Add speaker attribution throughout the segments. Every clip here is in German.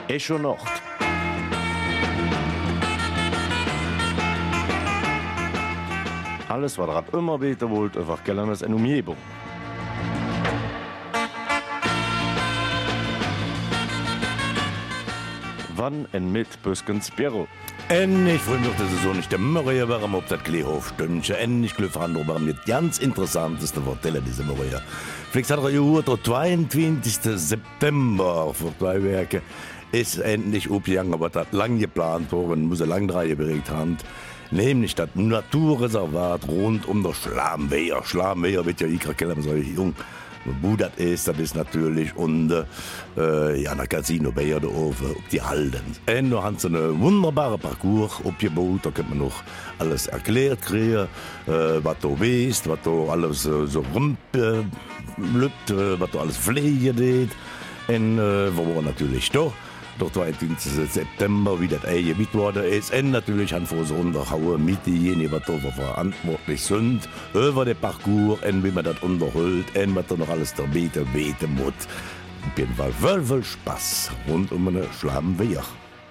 Speaker 1: Echo Nord. Alles, was ihr immer beten wollt, einfach Geländes in Umgebung. Wann en mit Büskens Büro?
Speaker 2: Endlich freue mich auf die Saison nicht immer warum auf das Kleehofstündchen. Endlich Glückwunsch warum nicht ganz interessanteste Vorteile diese Woche. Vielleicht hat er ja der 22. September vor 2 Werke ist endlich aufgegangen, aber das lang geplant worden, muss eine lange Reihe beregt haben. Nämlich das Naturreservat rund um der Schlamwehr. Schlamwehr wird ja ich so jung. Wo das ist natürlich und ja, ein Casino bei ihr da oben, auf die Halden. Und da haben sie einen wunderbaren Parcours aufgebaut, da kann man noch alles erklärt kriegen, was da ist, was da alles so rumblüht, was da alles pflegen geht. Und wir waren natürlich da. Doch 22. September, wie das mit worden ist. Und natürlich haben wir so unterhauen mit denjenigen, die dafür verantwortlich sind, über den Parcours und wie man das unterholt und was da noch alles da beten muss. Auf jeden Fall viel Spaß rund um eine Schlamwehr.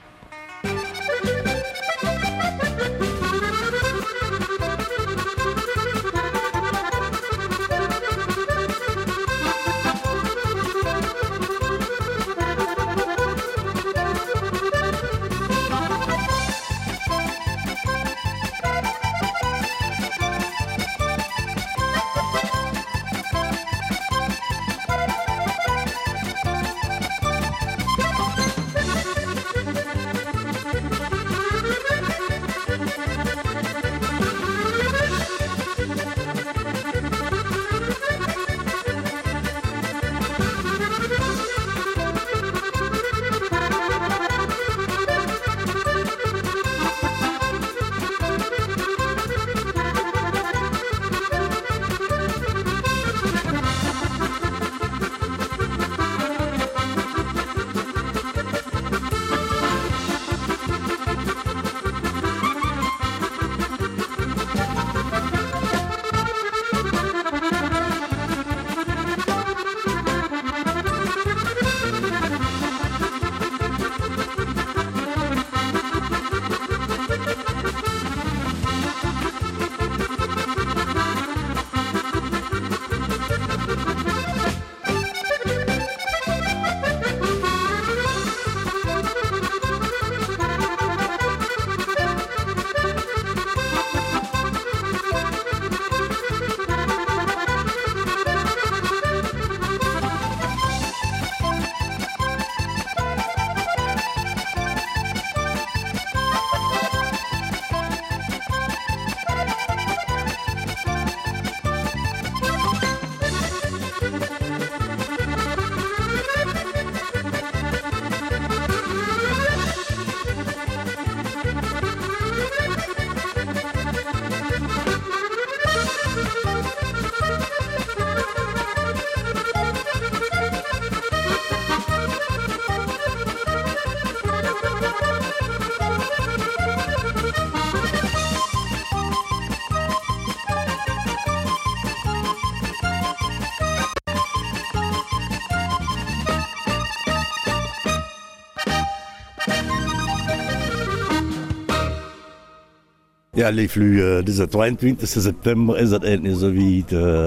Speaker 2: Ja, dieser 22. September ist es endlich so wie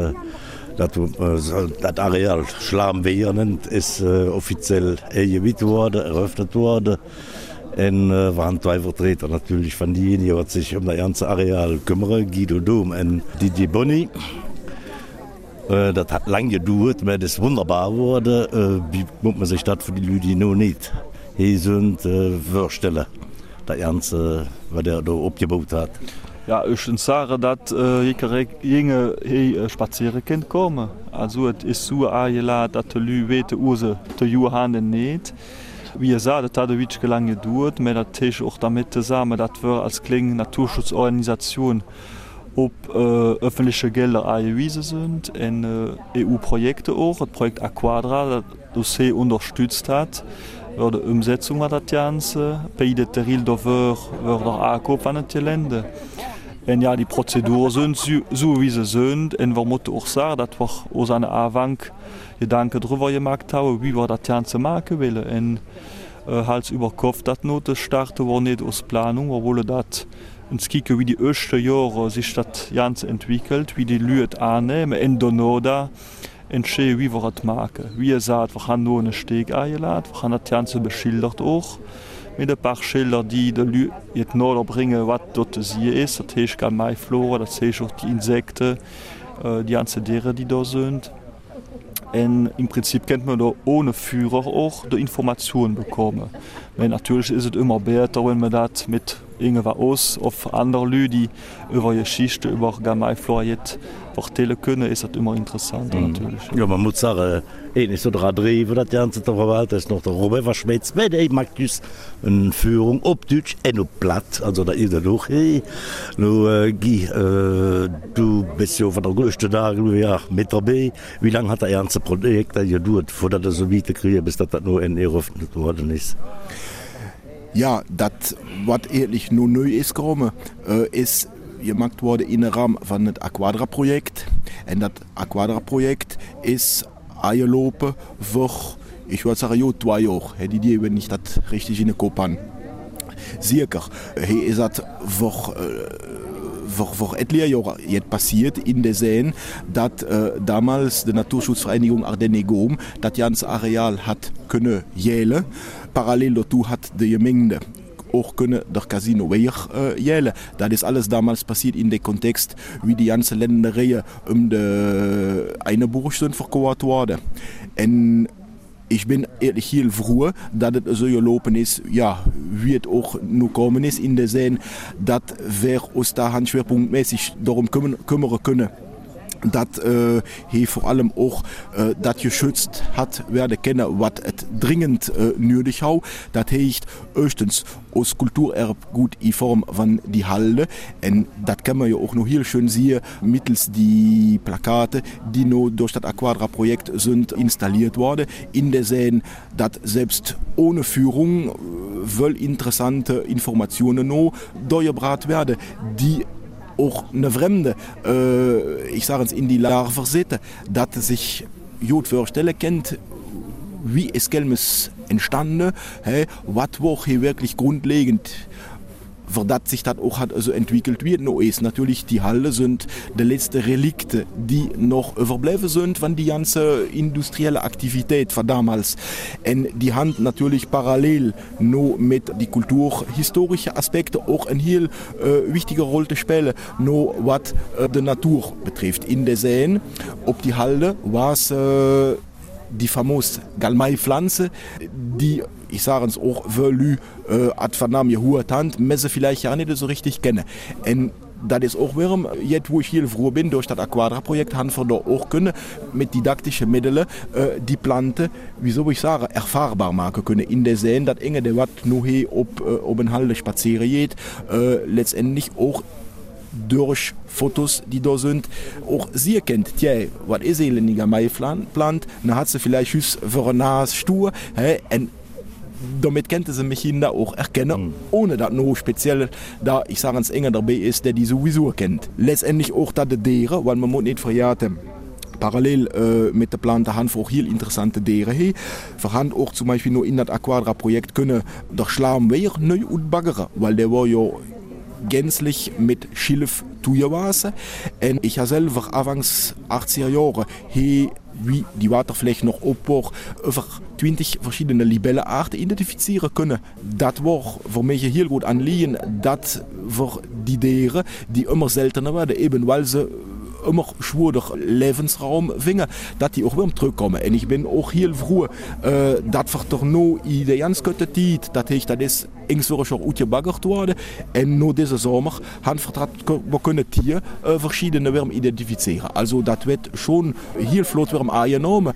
Speaker 2: das Areal Schlamwehr nennt, ist offiziell eingeweiht worden, eröffnet worden. Und waren 2 Vertreter natürlich von denjenigen, die sich um das ganze Areal kümmern, Guido Dom und Didier Boni. Das hat lange gedauert, aber das ist wunderbar geworden. Wie muss man sich das für die Leute, die noch nicht hier sind, vorstellen? Das Ganze, was er da aufgebaut hat.
Speaker 3: Ja, ich sage, dass jene hier spazieren können kommen. Also es ist so eingeladen, dass die Leute wissen, wo sie die Johannen nicht. Wie gesagt, das hat ein bisschen lange gedauert, aber das ist auch damit zusammen, dass wir als kleine Naturschutzorganisation auf öffentliche Gelder angewiesen sind, in EU-Projekte auch, das Projekt Aquadra, das sie unterstützt hat. De umsetzung van dat Ganze, bij de terril d'over wordt er aankoop van het gelände. En ja, die Prozeduren sind so wie sie sind. Und wir müssen auch sagen, dass wir uns an der Anfang Gedanken darüber gemacht haben, wie wir das Ganze machen wollen. Und Hals über Kopf dat Note starte war net aus Planung, wolle dat kike wie die öchte Jore sich dat ganz entwickelt, wie die Lüet annehme en Donoda entsche wie wat make. Wie sagt wir han no Steg eingeladen, wir han dat ganze beschildert auch mit de paar Schilder, die de Lü het Norder bringen, wat dort sie ist, dat heißt gar Maiflora, dat heißt auch die Insekten, die ganze Tiere, die da sind. Und im Prinzip kennt man da ohne Führer auch die Informationen bekommen. Aber natürlich ist es immer besser, wenn man das mit irgendwas aus auf andere Leute, die über Geschichte, über Maiflora jetzt erzählen können, ist das immer interessanter natürlich.
Speaker 2: Ja, man muss sagen, nicht so der Dreh, das ganze der Verwalter ist noch der Robert Verschmetz, weil der macht just eine Führung auf Deutsch und auf Platt, also da ist er doch, hey, Guy, du bist ja von der größten Tage ja, mit dabei. Wie lange hat das ganze Projekt gedauert, bevor das so weit kriegen, bis das nur eröffnet worden ist?
Speaker 4: Ja, das, was ehrlich nur neu ist gekommen, ist gemacht worden in den Rahmen von dem Aquadra-Projekt. Und das Aquadra-Projekt ist eingelaufen für, ich würde sagen, 2 Jahre. Hätte die, wenn ich das richtig in den Kopf habe. Circa. Hier ist das vor etlichen Jahren jetzt passiert in der Seen, dass damals die Naturschutzvereinigung Ardenne-Gom das ganze Areal hat können jählen. Parallel dazu hat die Gemeinde auch können der Casino jählen. Das ist alles damals passiert in dem Kontext, wie die ganze Ländereien eine Burg sind verkauft worden. Und ich bin ehrlich hier froh, dass es so gelaufen ist, ja, wie es auch nur kommen ist in der Seen, dass wir uns da schwerpunktmäßig darum kümmern können. Dat hier vor allem auch das geschützt hat werden können, was es dringend nötig hat. Das heißt, erstens aus Kulturerbgut in Form von die Halle. Und das kann man ja auch noch hier schön sehen, mittels die Plakate, die noch durch das Aquadra-Projekt sind installiert worden. In der Seen, dass selbst ohne Führung wohl interessante Informationen noch durchgebracht werden, die auch eine Fremde, ich sage es in die Larve sitzen, dass sich gut vorstellen kennt, wie ist Kelmes entstanden, was war hier wirklich grundlegend, für das sich das auch hat also entwickelt wird. No ist natürlich die Halle sind die letzten Relikte, die noch überbleiben sind von die ganze industrielle Aktivität von damals. Und die Hand natürlich parallel noch mit die kulturhistorischen Aspekte auch eine hier wichtige Rolle spielen, noch was die Natur betrifft. In der Seen, ob die Halle was die famose Galmai-Pflanze, die, ich sage es auch, Velu ad Vernam gehört hat, Messe vielleicht ja nicht so richtig kennen. Und das ist auch warum, jetzt wo ich hier froh bin, durch das Aquadra-Projekt haben wir da auch können, mit didaktischen Mitteln die Pflanze, wie soll ich sagen, erfahrbar machen können. In der Seen, dass enge der Watt nur hier ob ein Halle spazieren geht, letztendlich auch durch Fotos, die da sind, auch sie erkennt, tja, was ist eine Galmai-Pflanze, dann hat sie vielleicht für eine Nase stur, und damit könnte sie mich da auch erkennen, ohne dass noch speziell da, ich sage es enger dabei ist, der die sowieso kennt. Letztendlich auch da die Tiere, weil man muss nicht verjahren, parallel mit der Plante haben wir auch hier interessante Tiere. Wir haben auch zum Beispiel nur in das Aquadra-Projekt können der Schlamm wieder neu ausbaggern, weil der war ja gänzlich mit Schilf zugewaschen. Und ich habe selber anfangs 80er Jahre hier, wie die Wasserfläche noch aufbaut, über 20 verschiedene Libellenarten identifizieren können. Das war für mich hier gut anliegen, das für die Tiere, die immer seltener werden, eben weil sie immer schwurig Lebensraum finden, dass die auch wieder zurückkommen. Und ich bin auch hier froh, dass wir doch noch in der ganz guten Zeit, das ist irgendwo schon ausgebaggert worden, und noch diesen Sommer haben wir können hier verschiedene Wärme identifizieren. Also das wird schon hier flott Wärme angenommen,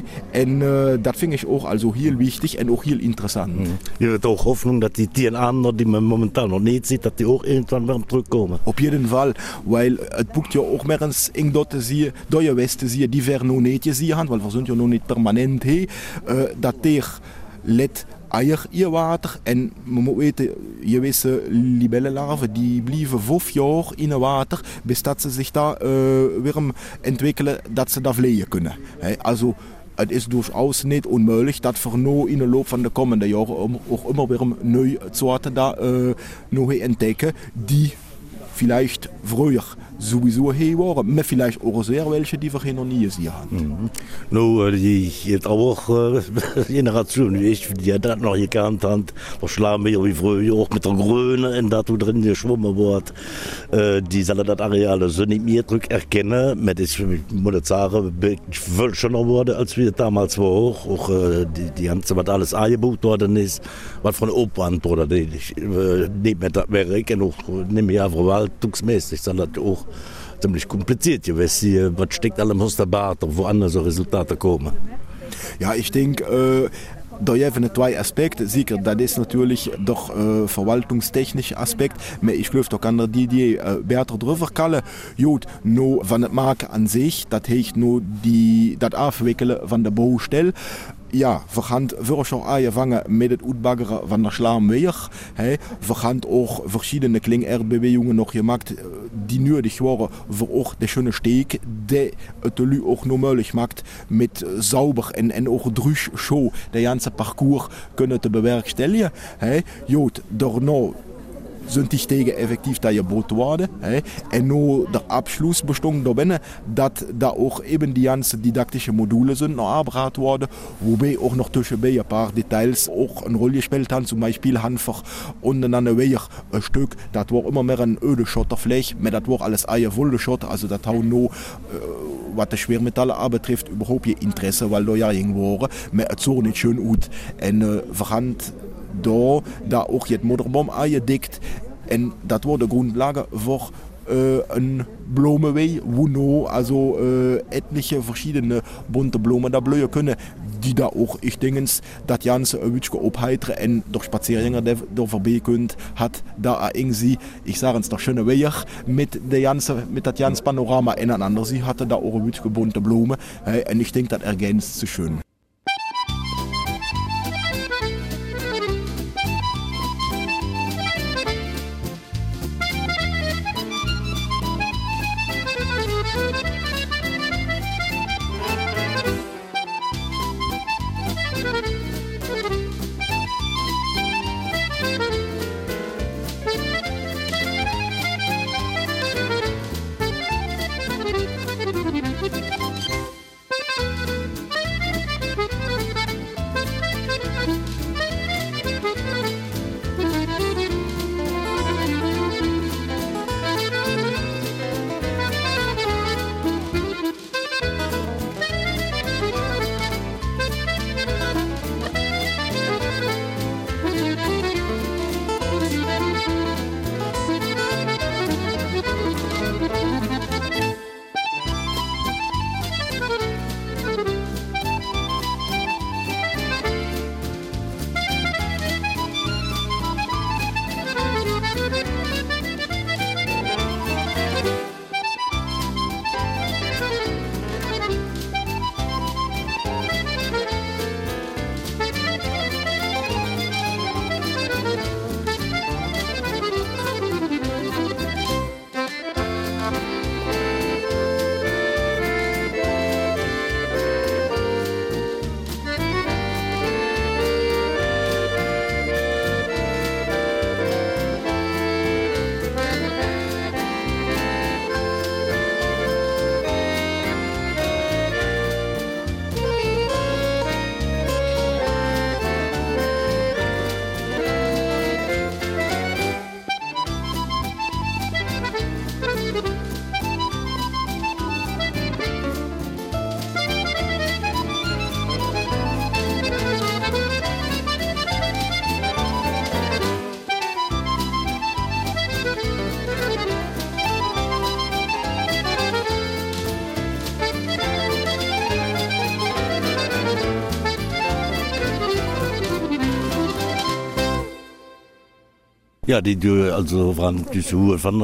Speaker 4: und das finde ich auch also hier wichtig und auch hier interessant.
Speaker 2: Ihr habt auch Hoffnung, dass die anderen, die man momentan noch nicht sieht, dass die auch irgendwann wieder zurückkommen?
Speaker 4: Auf jeden Fall, weil es bucht ja auch mehr in dort sie, der Westen sie, die werden noch nicht gesehen haben, weil wir sind ja noch nicht permanent hier, dass der let Eier ihr Water und man muss wissen, gewisse Libellenlarven, die bleiben 5 Jahre in dem Water, bis dass sie sich da wieder entwickeln, dass sie da fliegen können. Also es ist durchaus nicht unmöglich, dass wir nur in der Laufe von der kommenden Jahre auch immer wieder neue Sorten da noch entdecken, die vielleicht früher sowieso hier waren, aber vielleicht auch sehr welche, die wir hier noch nie gesehen haben.
Speaker 2: No, die jetzt auch Generation wie ich, die das noch gekannt haben, da schlagen wir wie früher auch mit der Grüne und da drin geschwommen wird. Die sollen das Areal so nicht mehr erkennen, mit ich muss sagen, ich will schon noch wurde, als wir damals war auch die ganze, was alles angeboten worden ist, was von Opern oder nicht mehr das wäre ich noch nicht mehr verwaltungsmäßig, sondern auch ziemlich kompliziert gewesen. Was steckt allem aus der Bart, woanders so Resultate kommen?
Speaker 4: Ja, ich denke, da haben zwei Aspekte. Sicher, das ist natürlich doch verwaltungstechnischer Aspekt, aber ich glaube, da kann die besser drüber kallen. Gut, nur wenn es mag an sich, das heißt nur das Aufwickeln von der Baustelle. Ja, wir haben wirklich schon angefangen mit dem Ausbaggern von der Schlammwehr. Wir haben auch verschiedene Klingerbewegungen noch gemacht, die nötig waren, für auch den schönen Steg, der es auch noch möglich macht, mit sauber und auch durch Show den ganzen Parcours können zu bewerkstelligen. Gut, danach sind die Stege effektiv da gebaut worden. Und nur der Abschluss bestand darin, dass da auch eben die ganzen didaktischen Module sind noch abgebracht worden, wobei auch noch zwischenbei ein paar Details auch eine Rolle gespielt haben, zum Beispiel einfach unten an der Wehr ein Stück, das war immer mehr eine öde Schotterfläche, aber das war alles eierwolle Schotter, also das hat noch was die Schwermetalle betrifft, überhaupt kein Interesse, weil da ja irgendwo waren, aber es sah nicht schön aus. Und wir haben da auch jetzt Motorbomb eingedeckt und das war die Grundlage für ein Blumenweg, wo noch also etliche verschiedene bunte Blumen da blühen können, die da auch, ich denke, das Ganze ein bisschen abheitern und durch Spaziergänger, der da vorbei könnt, hat da irgendwie, ich sage es, noch schöne Weg mit das ganze Panorama ineinander. Sie hatte da auch ein bisschen bunte Blumen und ich denke, das ergänzt sich schön.
Speaker 2: Ja, die du also waren die Schuhe von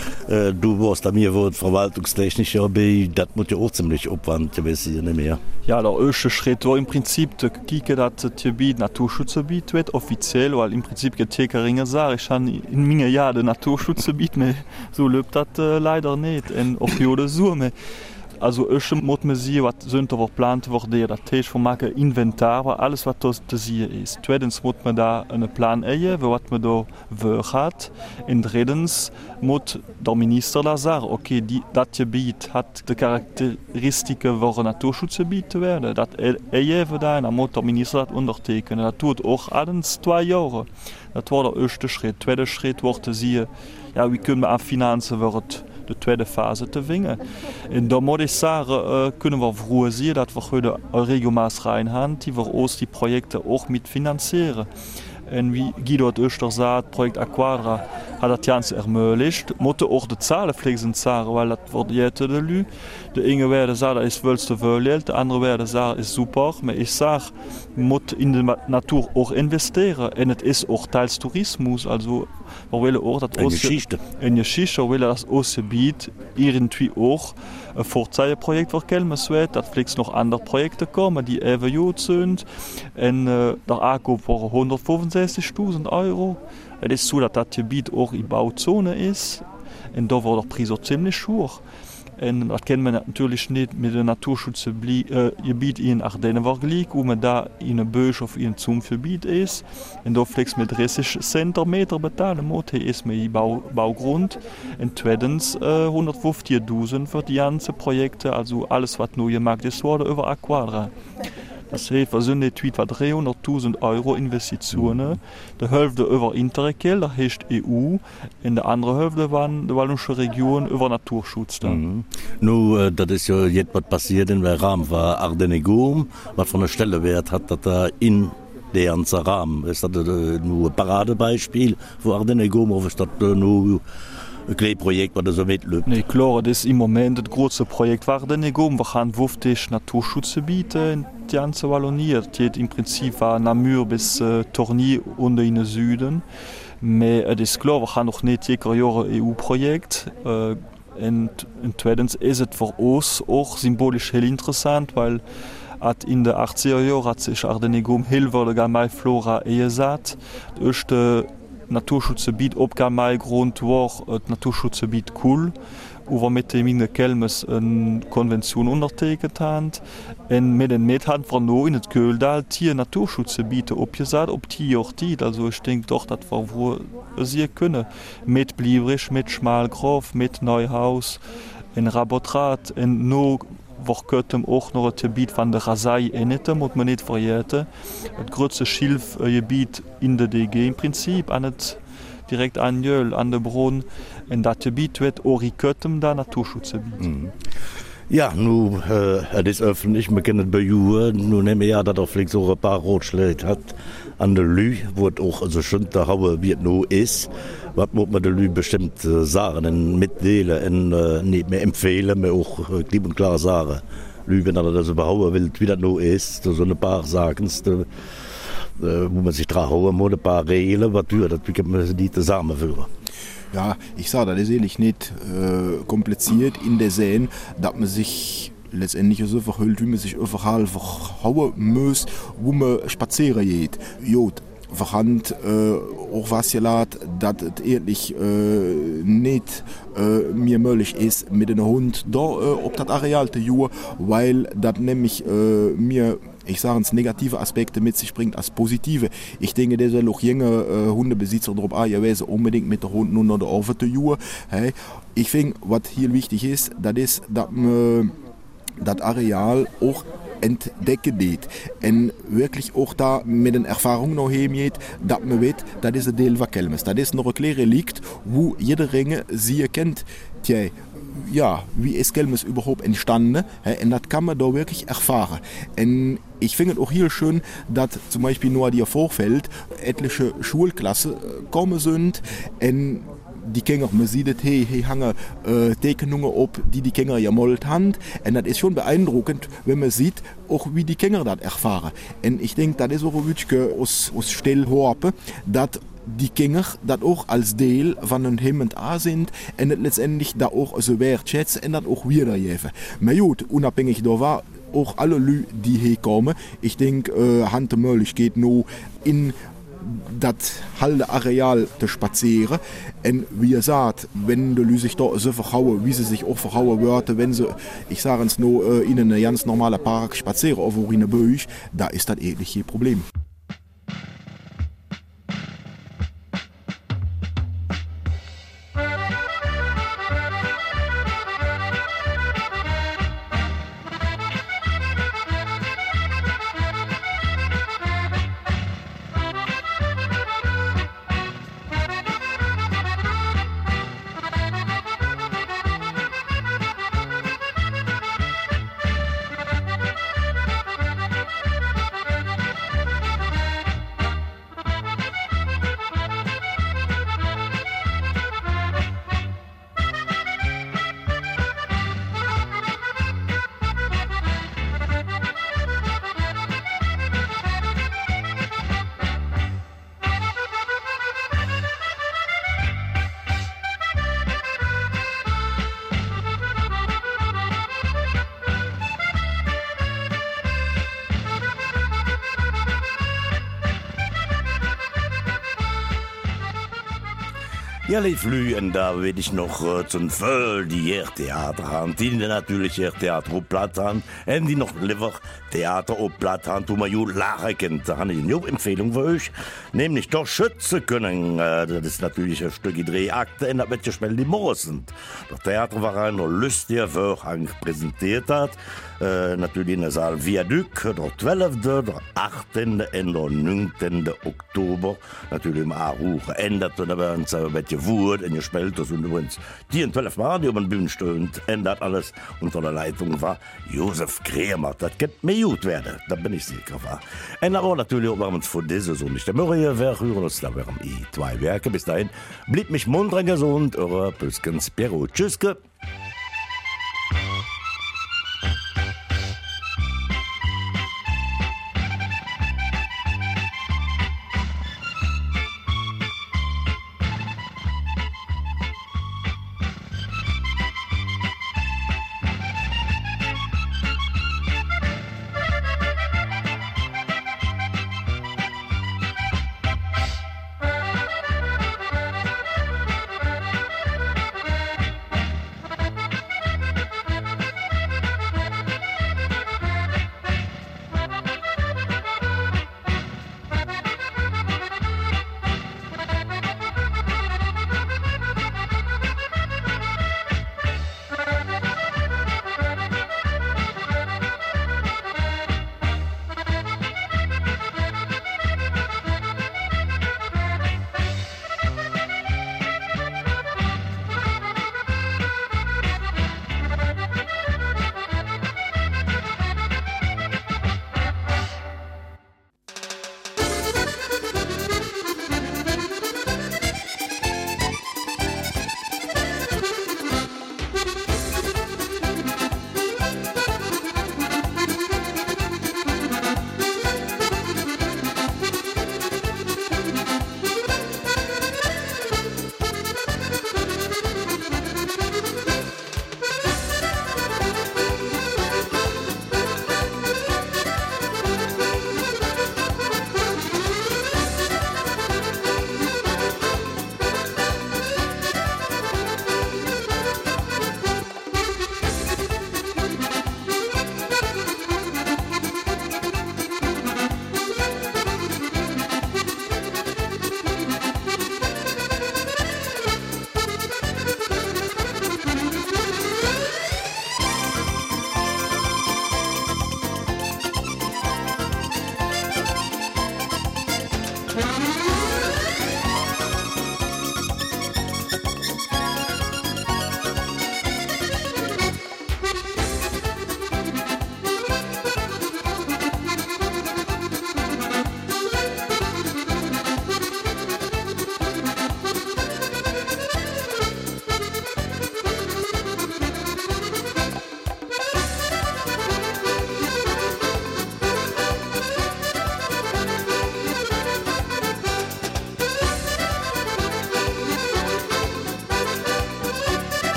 Speaker 2: du warst da mir wo verwaltungstechnisch aber das muss ja auch ziemlich Aufwand gewesen nicht mehr.
Speaker 3: Ja, der erste Schritt war im Prinzip zu kicken, dass das Gebiet Naturschutzgebiet wird, offiziell, weil im Prinzip Getekeringer sagen, ich habe in meinen Jahren Naturschutzgebiet, aber so läuft das leider nicht, und auch hier oder so. also muss man sehen, was sind da geplant worden, das heißt, wir machen Inventar, alles was da zu sehen ist. Zweitens muss man da einen Plan haben, was man da hat. Und drittens muss der Minister da sagen, okay, das Gebiet hat die Charakteristiken, wie ein Naturschutzgebiet zu werden. Das haben da, dann muss der Minister das unterzeichnen. Das tut auch alle 2 Jahre. Das war der erste Schritt. Der zweite Schritt war zu sehen, ja, wie können wir an Finanzen de tweede fase te vingen. En dan moet ik zeggen, kunnen we vroeger zien dat we heute Regelmaß reinhand, die wir ons die Projekte auch mit finanzieren. En wie Guido het Öster sagt, Projekt Aquadra hat das Ganze ermöglicht. Moeten auch die Zahlen flexen sagen, weil das wird jetzt de Lü. De ene werden sagen, das ist wölste Geld, de andere werden sagen, ist super. Aber ich sage, moet in die Natur auch investieren. En het ist auch teils Tourismus, also wir wollen auch das
Speaker 2: Geschichte.
Speaker 3: In Geschichte, wir wollen das Ostgebiet irgendwie auch ein Vorzeigeprojekt verkelmen wird, dass vielleicht noch andere Projekte kommen, die even gut sind. Und der Ankauf war 165.000 €. Es ist so, dass das Gebiet auch in Bauzone ist. Und da war der Preis auch ziemlich hoch. Und das kennen wir natürlich nicht mit dem Naturschutzgebiet in Ardennen verglichen, wo man da in einem Bösch auf einem Zumgebiet ist. Und da fliegt mit 30 Cent Meter bezahlen muss, hier ist man im Baugrund. Und zweitens 150.000 für die ganzen Projekte, also alles, was neu gemacht ist, wurde über Aquadra. Das heißt, wir sind etwa 300.000 € Investitionen. Die Hälfte über Interreg, das heißt EU, und die andere Hälfte waren die Wallonische Region über Naturschutz.
Speaker 2: Nun, das ist ja jetzt was passiert in der Rahmen war Ardenegom, was von der Stelle wert hat, dass da in der ganzen Rahmen ist. Das nur ein Paradebeispiel für Ardenegom, oder ist das nur ein kleines Projekt, das so mitläuft?
Speaker 3: Nee, klar, das ist im Moment das große Projekt Ardenegom. Wir haben 50 Naturschutzgebiete in der ganzen Wallonie. Das geht im Prinzip von Namur bis Torny und in den Süden. Aber es ist klar, wir haben noch nicht jedes Jahr ein EU-Projekt. Und zweitens ist es für uns auch symbolisch sehr interessant, weil in den 80er Jahren hat sich Ardenegom heel mai Flora gesagt. Das erste Naturschutzgebiet op Gamai Grund war het Naturschutzgebiet Cool, wo wir mit dem in Kelmes eine Konvention unterzeichnet haben. Und mit den Metern von no in het Göldal Tier Naturschutzgebiete abgesagt, ob die auch die. Also ich denke doch, dass wir wohl sie können. Mit Bliebrig, mit Schmalgraf, mit Neuhaus, in Rabotrat, in no wir könnten auch noch ein Gebiet von der Rasei ernten, muss man nicht vergessen. Das größte Schilfgebiet in der DG im Prinzip, direkt an Jöl, an der Brunn. Und das Gebiet wird auch da Naturschutzgebiet.
Speaker 2: Mhm. Ja, nun, es ist öffentlich, wir kennen es bei Juren. Nun nehmen wir ja, dass er vielleicht so ein paar Rotschläge hat an der Lü, wo es auch so schön der Haue wie es nun ist. Was muss man der Lü bestimmt sagen und mitteilen und nicht mehr empfehlen, aber auch klipp und klar sagen. Lü, wenn er das überhaupt will, wie das nun ist, so ein paar Sachen, wo man sich dran hauen muss, ein paar Regeln, was tut das, wie kann man die zusammenführen?
Speaker 4: Ja, ich sage, das ist ehrlich nicht kompliziert in der Sinn, dass man sich letztendlich so verhüllt, wie man sich überall verhauen muss, wo man spazieren geht. Jod, verhand auch was gelat, dass es ehrlich nicht mir möglich ist, mit einem Hund da auf das Areal zu gehen, weil das nämlich mir, ich sage es, negative Aspekte mit sich bringt als positive. Ich denke, der soll auch junge Hundebesitzer darauf angewiesen, unbedingt mit den Hunden unter der Ofen zu gehen. Hey. Ich finde, was hier wichtig ist, dass man das Areal auch entdecken geht. Und wirklich auch da mit den Erfahrungen noch geht, dass man weiß, das ist ein Teil von Kelmes. Das ist noch ein kleines Relikt, wo jeder Ringe sie erkennt. Tja, ja, wie ist Kelmes überhaupt entstanden? Und das kann man da wirklich erfahren. Und ich finde es auch hier schön, dass zum Beispiel nur die Vorfeld etliche Schulklassen kommen sind. Und die Kinder, man sieht es, hier hängen Tekenungen ab, die Kinder ja mal haben. Und das ist schon beeindruckend, wenn man sieht, auch wie die Kinder das erfahren. Und ich denke, das ist auch ein bisschen aus Stillhorpen, dass die Kinder das auch als Teil von einem Hemd an sind und das letztendlich da auch so wertschätzen und das auch wiedergeben. Aber gut, unabhängig davon, auch alle Leute, die hier kommen, ich denke, Hand möglich geht nur in das halbe Areal zu spazieren. Und wie ihr sagt, wenn die sich da so verhauen, wie sie sich auch verhauen würden, wenn sie, ich sage es nur, in einen ganz normalen Park spazieren, oder in einer Büch, da ist das ähnlich kein Problem.
Speaker 2: Ja, die Flügen, da will ich noch zum Voll die Theater haben, die natürlich Theater auf Platt haben, und die noch lieber Theater auf Platt haben, wo man ja lachen kann. Da habe ich eine Empfehlung für euch, nämlich doch schützen können. Das ist natürlich ein Stück Drehakte, und das wird gespielt in Mosen. Das Theaterverein noch lustiger Vorhang präsentiert hat. Natürlich in der Saal Viaduc, der 12., der 18. und der 19. Oktober. Natürlich im Aarhus ändert und aber ein bisschen Wut und gespielt. Das sind übrigens die 12 Mal, die über den Bühnen stehen, ändert alles. Unter der Leitung war Josef Kremer. Das könnte mir gut werden, da bin ich sicher. Und aber natürlich auch uns von dieser Saison nicht der Murray. Wir hören uns da während 2 Werke. Bis dahin, blieb mich munter gesund, eure Büskens Piero. Tschüss.